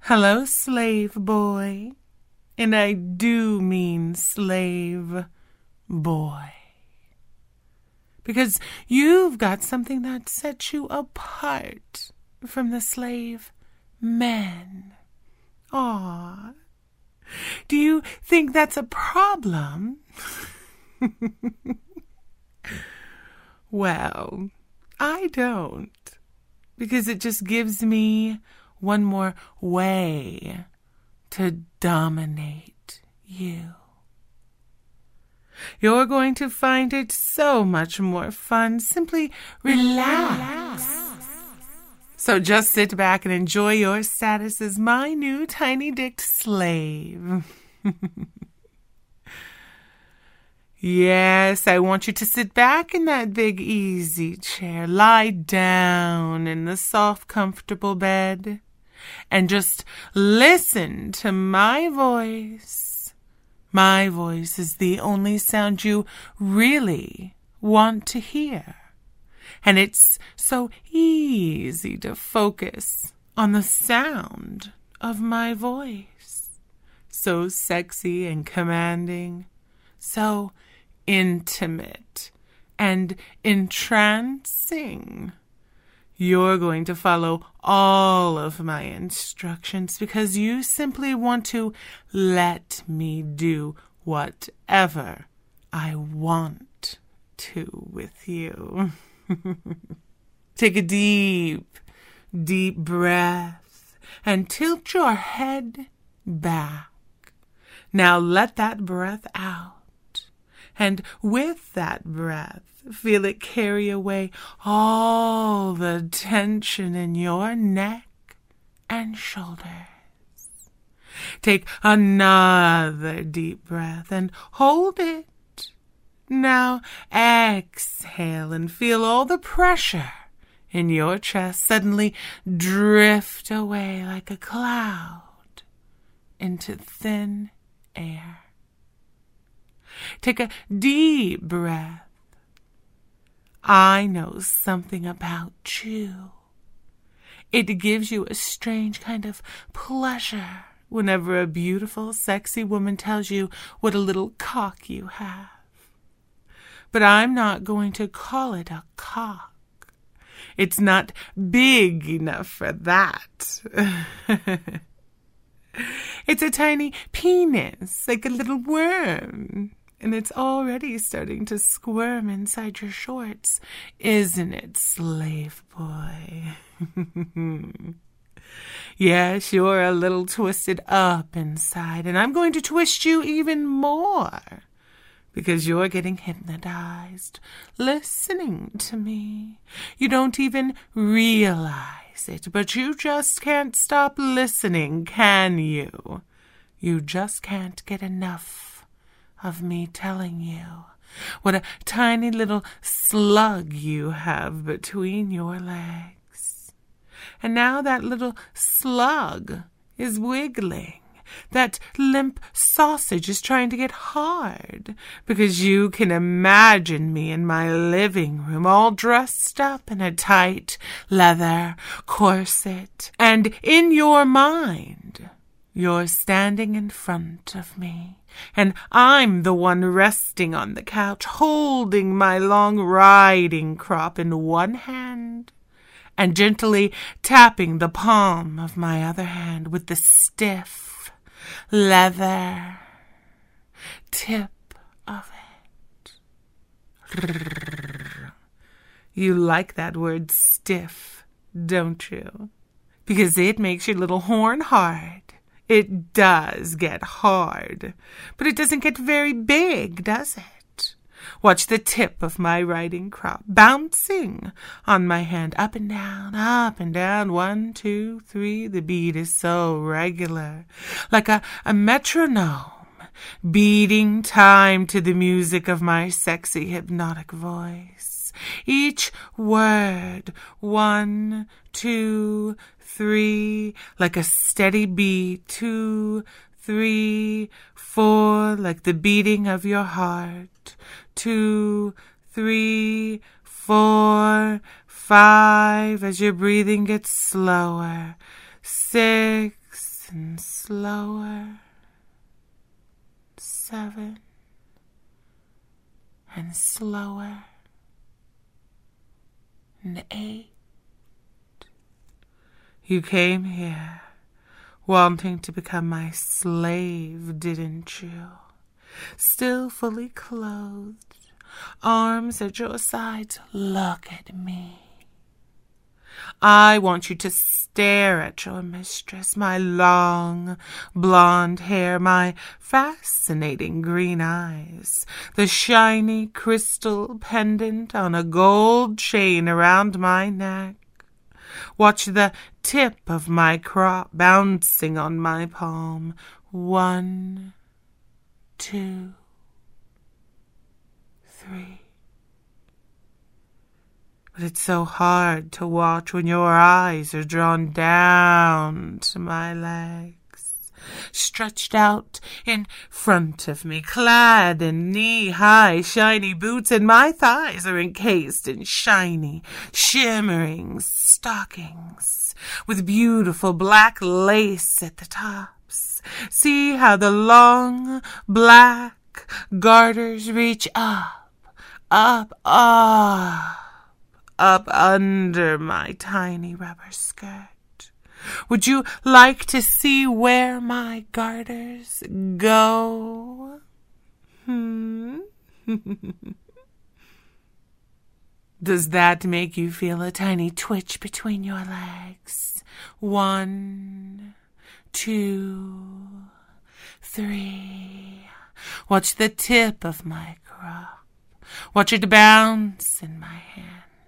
Hello, slave boy. And I do mean slave boy. Because you've got something that sets you apart from the slave men. Aw. Do you think that's a problem? Well, I don't. Because it just gives me one more way to dominate you. You're going to find it so much more fun. Simply relax. So just sit back and enjoy your status as my new tiny-dicked slave. Yes, I want you to sit back in that big easy chair. Lie down in the soft, comfortable bed. And just listen to my voice. My voice is the only sound you really want to hear. And it's so easy to focus on the sound of my voice. So sexy and commanding. So intimate and entrancing. You're going to follow all of my instructions because you simply want to let me do whatever I want to with you. Take a deep, deep breath and tilt your head back. Now let that breath out. And with that breath, feel it carry away all the tension in your neck and shoulders. Take another deep breath and hold it. Now exhale and feel all the pressure in your chest suddenly drift away like a cloud into thin air. Take a deep breath. I know something about you. It gives you a strange kind of pleasure whenever a beautiful, sexy woman tells you what a little cock you have. But I'm not going to call it a cock. It's not big enough for that. It's a tiny penis, like a little worm. And it's already starting to squirm inside your shorts. Isn't it, slave boy? Yes, you're a little twisted up inside, and I'm going to twist you even more. Because you're getting hypnotized, listening to me. You don't even realize it, but you just can't stop listening, can you? You just can't get enough of me telling you what a tiny little slug you have between your legs. And now that little slug is wiggling. That limp sausage is trying to get hard because you can imagine me in my living room all dressed up in a tight leather corset. And in your mind, you're standing in front of me. And I'm the one resting on the couch, holding my long riding crop in one hand and gently tapping the palm of my other hand with the stiff leather tip of it. You like that word stiff, don't you? Because it makes your little horn hard. It does get hard, but it doesn't get very big, does it? Watch the tip of my riding crop bouncing on my hand, up and down, 1, 2, 3. The beat is so regular, like a metronome, beating time to the music of my sexy hypnotic voice. Each word, 1, 2, 3, like a steady beat, 2, 3, 4, like the beating of your heart, 2, 3, 4, 5, as your breathing gets slower, 6, and slower. 7 and slower. And 8. You came here wanting to become my slave, didn't you? Still fully clothed, arms at your sides. Look at me. I want you to stare at your mistress, my long blonde hair, my fascinating green eyes, the shiny crystal pendant on a gold chain around my neck. Watch the tip of my crop bouncing on my palm. 1, 2, 3. But it's so hard to watch when your eyes are drawn down to my legs, stretched out in front of me, clad in knee-high shiny boots, and my thighs are encased in shiny, shimmering stockings with beautiful black lace at the tops. See how the long black garters reach up, up, up, up under my tiny rubber skirt. Would you like to see where my garters go? Does that make you feel a tiny twitch between your legs? 1, 2, 3. Watch the tip of my crop. Watch it bounce in my hand.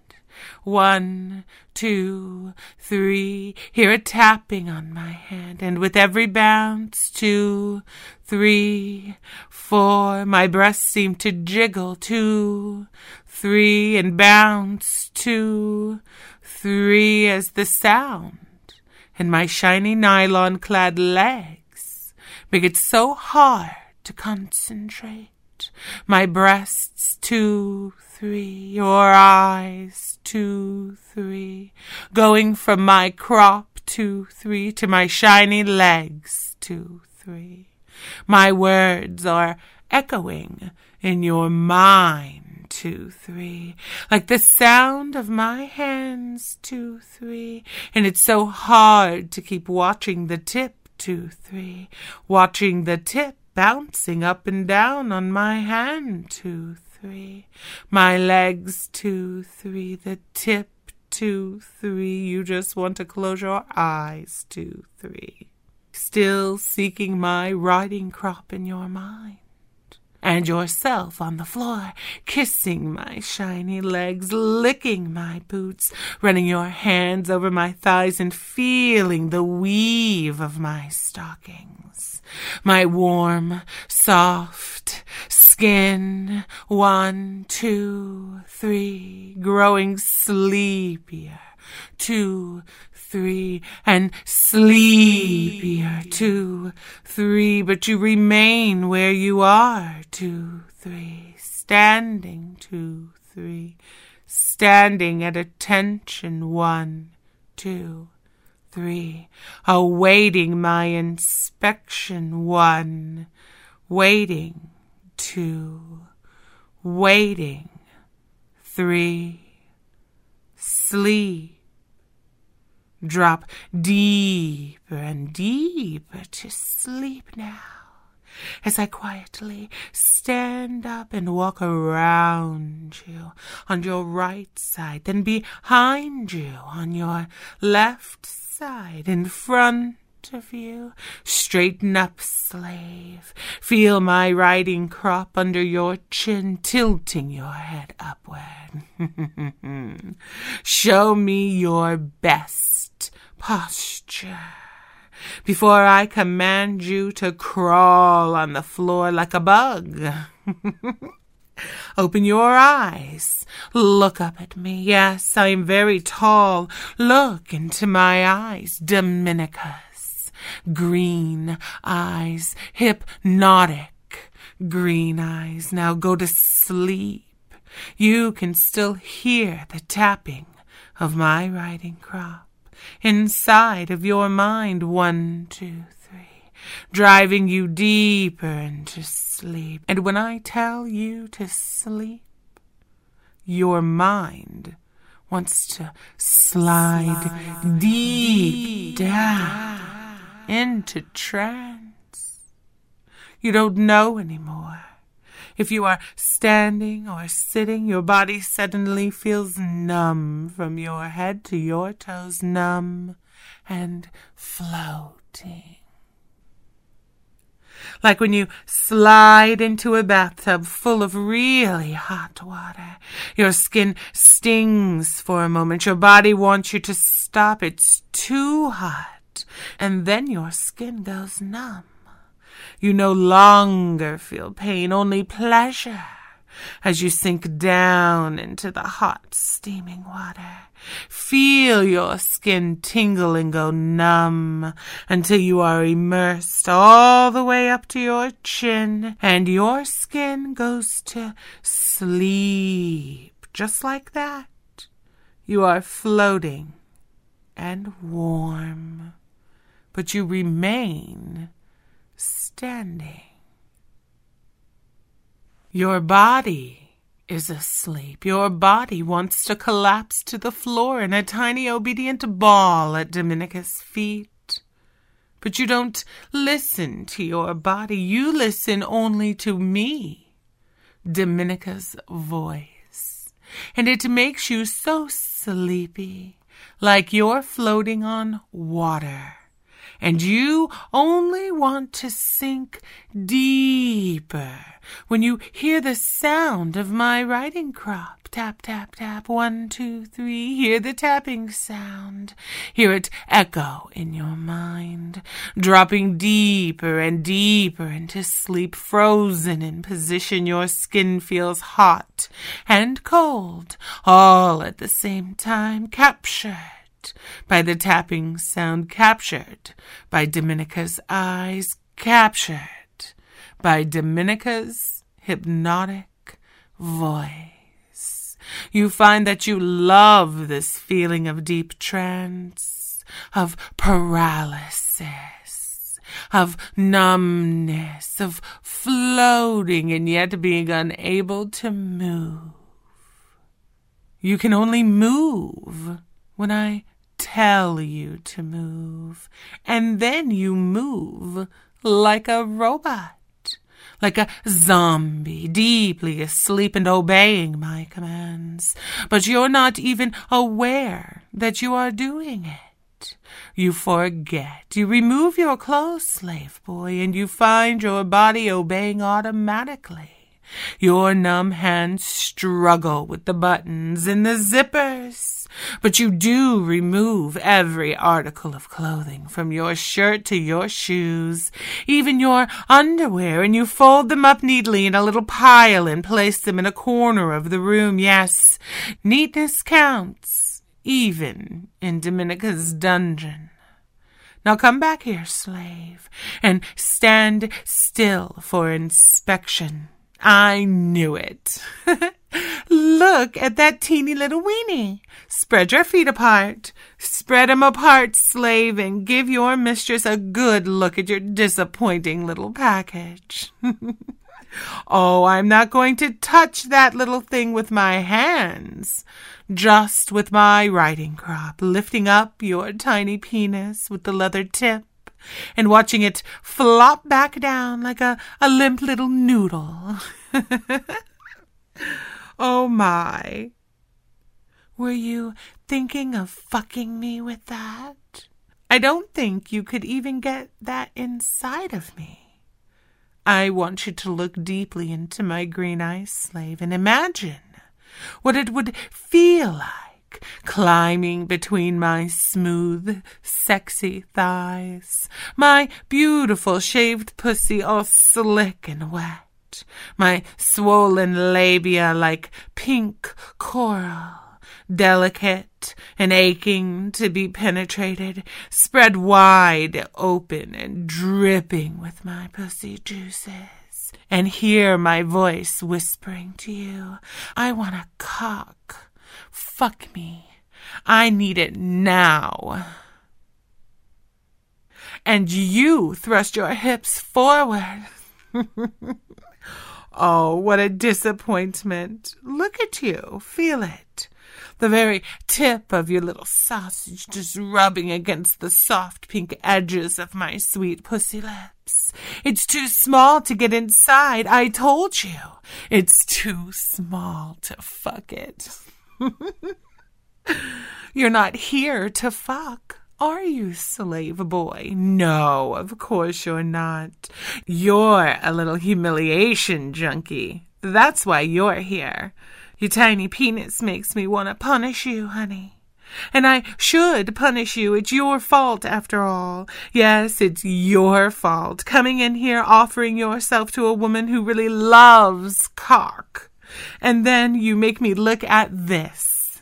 1, 2, 3. Hear a tapping on my hand, and with every bounce, 2, 3, 4. My breasts seem to jiggle. 2, 3, and bounce. 2, 3, as the sound and my shiny nylon-clad legs make it so hard to concentrate. My breasts, 2, 3, your eyes, 2, 3, going from my crop, 2, 3, to my shiny legs, 2, 3. My words are echoing in your mind, 2, 3, like the sound of my hands, 2, 3, and it's so hard to keep watching the tip, 2, 3, watching the tip bouncing up and down on my hand, 2, 3, my legs, 2, 3, the tip, 2, 3, you just want to close your eyes, 2, 3, still seeking my riding crop in your mind, and yourself on the floor, kissing my shiny legs, licking my boots, running your hands over my thighs and feeling the weave of my stockings, my warm, soft skin, 1, 2, 3, growing sleepier, 2, 3, and sleepier, 2, 3, but you remain where you are, 2, 3, standing, 2, 3, standing at attention, 1, 2, 3, awaiting my inspection, 1, waiting, 2, waiting, 3, sleep. Drop deeper and deeper to sleep now, as I quietly stand up and walk around you on your right side, then behind you on your left side, in front of you. Straighten up, slave. Feel my riding crop under your chin, tilting your head upward. Show me your best posture before I command you to crawl on the floor like a bug. Open your eyes. Look up at me. Yes, I am very tall. Look into my eyes, Dominicus. Green eyes, hypnotic green eyes. Now go to sleep. You can still hear the tapping of my riding crop inside of your mind. 1, 2, driving you deeper into sleep. And when I tell you to sleep, your mind wants to slide deep down into trance. You don't know anymore. If you are standing or sitting, your body suddenly feels numb from your head to your toes, numb and floating. Like when you slide into a bathtub full of really hot water. Your skin stings for a moment. Your body wants you to stop. It's too hot. And then your skin goes numb. You no longer feel pain, only pleasure, as you sink down into the hot, steaming water. Feel your skin tingle and go numb until you are immersed all the way up to your chin, and your skin goes to sleep. Just like that, you are floating and warm, but you remain standing. Your body is asleep. Your body wants to collapse to the floor in a tiny obedient ball at Dominica's feet. But you don't listen to your body. You listen only to me, Dominica's voice. And it makes you so sleepy, like you're floating on water. And you only want to sink deeper when you hear the sound of my writing crop. Tap, tap, tap, 1, 2, 3. Hear the tapping sound. Hear it echo in your mind, dropping deeper and deeper into sleep, frozen in position. Your skin feels hot and cold, all at the same time, captured by the tapping sound, captured by Dominica's eyes, captured by Dominica's hypnotic voice. You find that you love this feeling of deep trance, of paralysis, of numbness, of floating and yet being unable to move. You can only move when I tell you to move, and then you move like a robot, like a zombie, deeply asleep and obeying my commands. But you're not even aware that you are doing it. You forget. You remove your clothes, slave boy, and you find your body obeying automatically. Your numb hands struggle with the buttons and the zippers, but you do remove every article of clothing from your shirt to your shoes, even your underwear, and you fold them up neatly in a little pile and place them in a corner of the room. Yes, neatness counts, even in Dominica's dungeon. Now come back here, slave, and stand still for inspection. I knew it. Look at that teeny little weenie. Spread your feet apart. Spread 'em apart, slave, and give your mistress a good look at your disappointing little package. Oh, I'm not going to touch that little thing with my hands. Just with my writing crop, lifting up your tiny penis with the leather tip, and watching it flop back down like a limp little noodle. Oh my. Were you thinking of fucking me with that? I don't think you could even get that inside of me. I want you to look deeply into my green eyes, slave, and imagine what it would feel like climbing between my smooth, sexy thighs, my beautiful shaved pussy all slick and wet, my swollen labia like pink coral, delicate and aching to be penetrated, spread wide open and dripping with my pussy juices. And hear my voice whispering to you, I want a cock. Fuck me. I need it now. and you thrust your hips forward. Oh, what a disappointment. Look at you. Feel it. The very tip of your little sausage just rubbing against the soft pink edges of my sweet pussy lips. It's too small to get inside. I told you. It's too small to fuck it. You're not here to fuck. Are you, slave boy? No, of course you're not. You're a little humiliation junkie. That's why you're here. Your tiny penis makes me want to punish you, honey. And I should punish you. It's your fault, after all. Yes, it's your fault. Coming in here offering yourself to a woman who really loves cock. And then you make me look at this.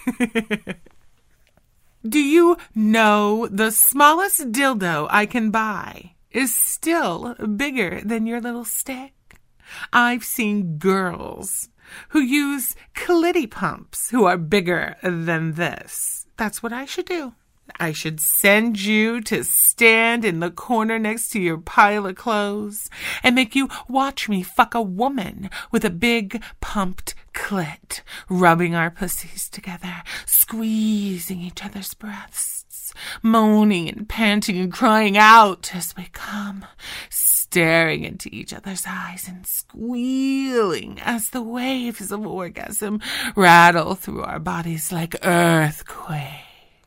Do you know the smallest dildo I can buy is still bigger than your little stick? I've seen girls who use clitty pumps who are bigger than this. That's what I should do. I should send you to stand in the corner next to your pile of clothes and make you watch me fuck a woman with a big pumped clit, rubbing our pussies together, squeezing each other's breasts, moaning and panting and crying out as we come, staring into each other's eyes and squealing as the waves of orgasm rattle through our bodies like earthquakes.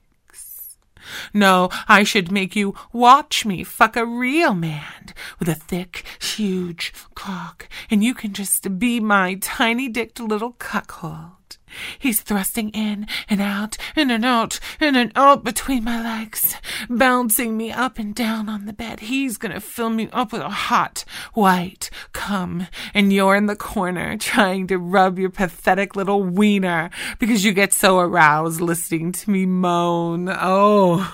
No, I should make you watch me fuck a real man with a thick, huge cock, and you can just be my tiny-dicked little cuckold. He's thrusting in and out, in and out, in and out between my legs, bouncing me up and down on the bed. He's gonna fill me up with a hot, white cum, and you're in the corner trying to rub your pathetic little wiener because you get so aroused listening to me moan. Oh.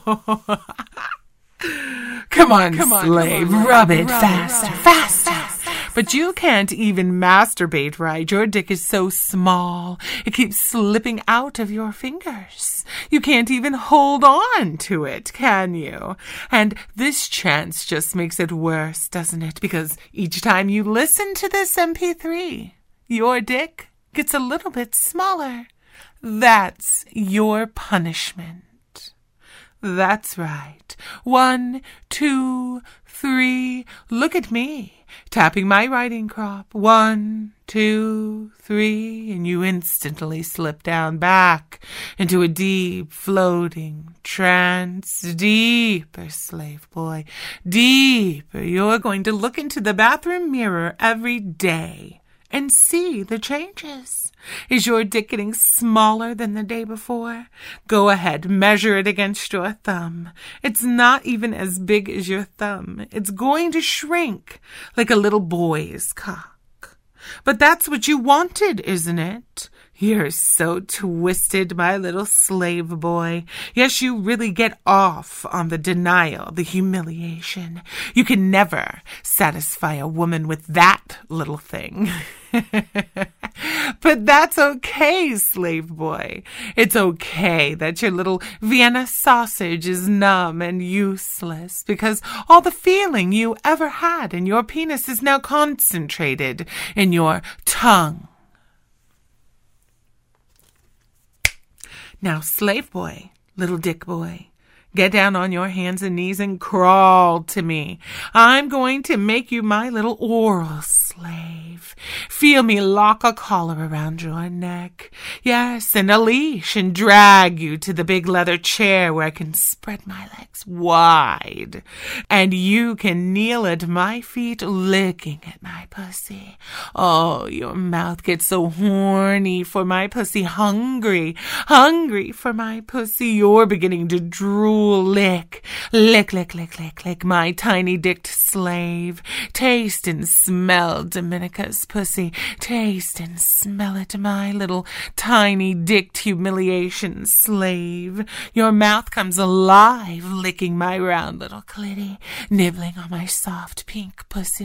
Come on, slave, rub it faster, faster. But you can't even masturbate right. Your dick is so small. It keeps slipping out of your fingers. You can't even hold on to it, can you? And this chance just makes it worse, doesn't it? Because each time you listen to this MP3, your dick gets a little bit smaller. That's your punishment. That's right. 1, 2, 3. Look at me, tapping my riding crop. 1, 2, 3, and you instantly slip down back into a deep, floating trance. Deeper, slave boy, deeper. You're going to look into the bathroom mirror every day and see the changes. Is your dick getting smaller than the day before? Go ahead, measure it against your thumb. It's not even as big as your thumb. It's going to shrink like a little boy's cock. But that's what you wanted, isn't it? You're so twisted, my little slave boy. Yes, you really get off on the denial, the humiliation. You can never satisfy a woman with that little thing. But that's okay, slave boy. It's okay that your little Vienna sausage is numb and useless because all the feeling you ever had in your penis is now concentrated in your tongue. Now, slave boy, little dick boy, get down on your hands and knees and crawl to me. I'm going to make you my little oral slave. Feel me lock a collar around your neck. Yes, and a leash, and drag you to the big leather chair where I can spread my legs wide. And you can kneel at my feet licking at my pussy. Oh, your mouth gets so horny for my pussy, hungry for my pussy. You're beginning to drool. Lick, lick, lick, lick, lick, lick, my tiny-dicked slave. Taste and smell Dominica's pussy. Taste and smell it, my little tiny-dicked humiliation slave. Your mouth comes alive, licking my round little clitty, nibbling on my soft pink pussy lips.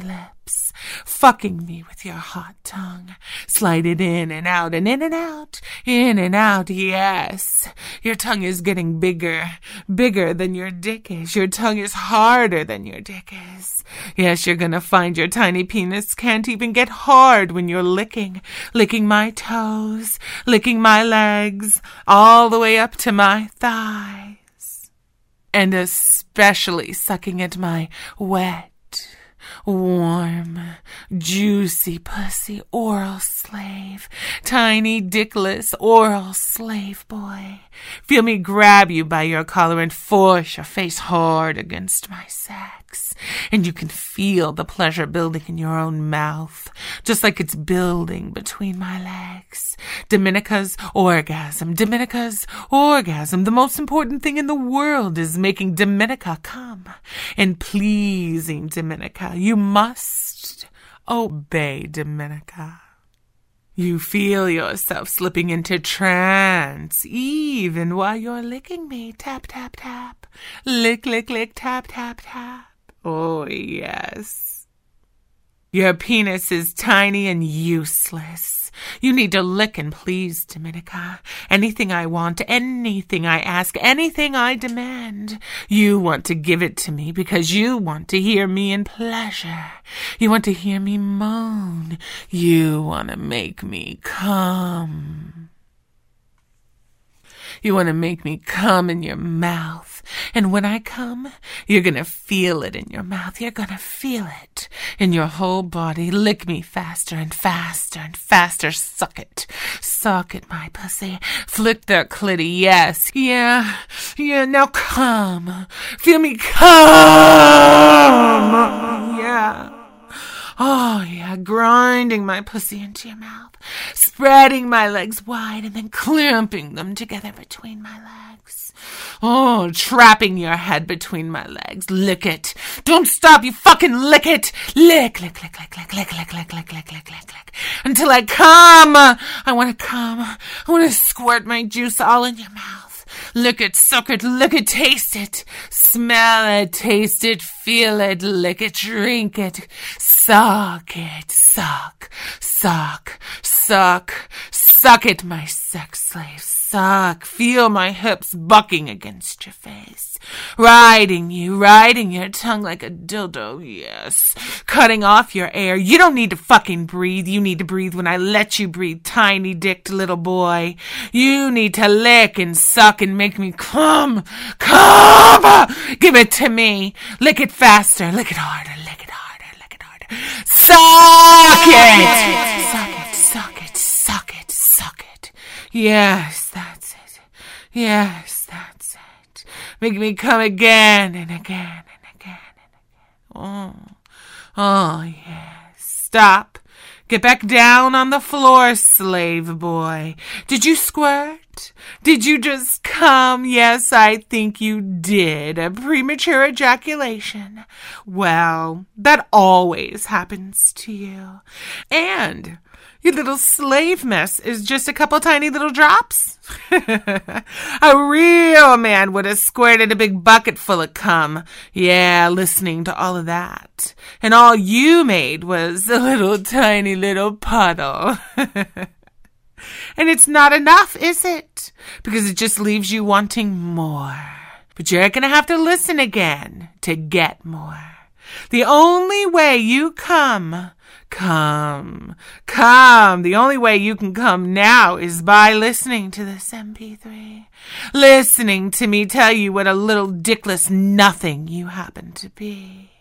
lips, fucking me with your hot tongue. Slide it in and out and in and out, in and out, yes. Your tongue is getting bigger, bigger than your dick is. Your tongue is harder than your dick is. Yes, you're gonna find your tiny penis can't even get hard when you're licking my toes, licking my legs, all the way up to my thighs. And especially sucking at my wet, warm, juicy pussy oral slave, tiny dickless oral slave boy. Feel me grab you by your collar and force your face hard against my sacs. And you can feel the pleasure building in your own mouth, just like it's building between my legs. Dominica's orgasm. Dominica's orgasm. The most important thing in the world is making Dominica come. And pleasing Dominica. You must obey Dominica. You feel yourself slipping into trance, even while you're licking me. Tap, tap, tap. Lick, lick, lick, tap, tap, tap. Oh, yes. Your penis is tiny and useless. You need to lick and please, Dominica. Anything I want, anything I ask, anything I demand. You want to give it to me because you want to hear me in pleasure. You want to hear me moan. You want to make me come. You want to make me come in your mouth. And when I come, you're going to feel it in your mouth. You're going to feel it in your whole body. Lick me faster and faster and faster. Suck it. Suck it, my pussy. Flick that clitty. Yes. Yeah. Now come. Feel me come. Yeah. Oh, yeah, grinding my pussy into your mouth, spreading my legs wide and then clamping them together between my legs. Oh, trapping your head between my legs. Lick it. Don't stop, you fucking lick it. Lick, lick, lick, lick, lick, lick, lick, lick, lick, lick, lick, lick, lick. Until I come. I want to come. I want to squirt my juice all in your mouth. Lick it, suck it, lick it, taste it, smell it, taste it, feel it, lick it, drink it, suck it, suck it, my sex slave, suck, feel my hips bucking against your face, riding your tongue like a dildo, yes, cutting off your air. You don't need to fucking breathe. You need to breathe when I let you breathe, tiny dicked little boy. You need to lick and suck and make me come. Give it to me. Lick it faster, lick it harder, lick it harder, lick it harder. Suck it. Suck it. Yes, that's it. Yes, that's it. Make me come again and again and again and again. Oh, yes. Stop. Get back down on the floor, slave boy. Did you squirt? Did you just come? Yes, I think you did. A premature ejaculation. Well, that always happens to you. And your little slave mess is just a couple tiny little drops? A real man would have squirted a big bucket full of cum. Yeah, listening to all of that. And all you made was a little tiny little puddle. And it's not enough, is it? Because it just leaves you wanting more. But you're going to have to listen again to get more. The only way you come. The only way you can come now is by listening to this MP3. Listening to me tell you what a little dickless nothing you happen to be.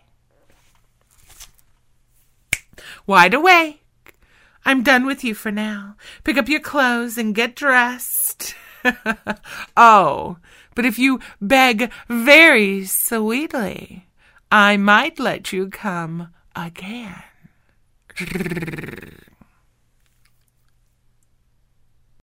Wide awake. I'm done with you for now. Pick up your clothes and get dressed. Oh, but if you beg very sweetly, I might let you come again.